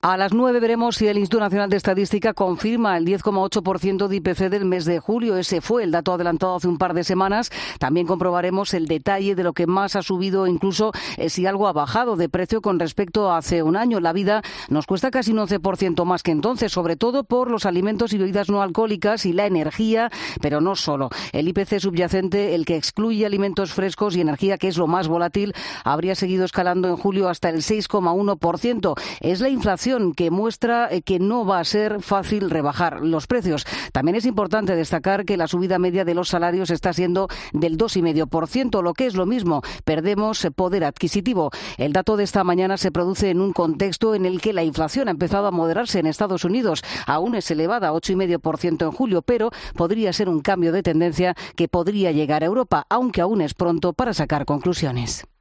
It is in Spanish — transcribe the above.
A las 9 veremos si el Instituto Nacional de Estadística confirma el 10,8% de IPC del mes de julio. Ese fue el dato adelantado hace un par de semanas. También comprobaremos el detalle de lo que más ha subido, incluso si algo ha bajado de precio con respecto a hace un año. La vida nos cuesta casi un 11% más que entonces, sobre todo por los alimentos y bebidas no alcohólicas y la energía, pero no solo. El IPC subyacente, el que excluye alimentos frescos y energía, que es lo más volátil, habría seguido escalando en julio hasta el 6,1%. Es la inflación que muestra que no va a ser fácil rebajar los precios. También es importante destacar que la subida media de los salarios está siendo del 2,5%, lo que es lo mismo, perdemos poder adquisitivo. El dato de esta mañana se produce en un contexto en el que la inflación ha empezado a moderarse en Estados Unidos. Aún es elevada, 8,5% en julio, pero podría ser un cambio de tendencia que podría llegar a Europa, aunque aún es pronto para sacar conclusiones.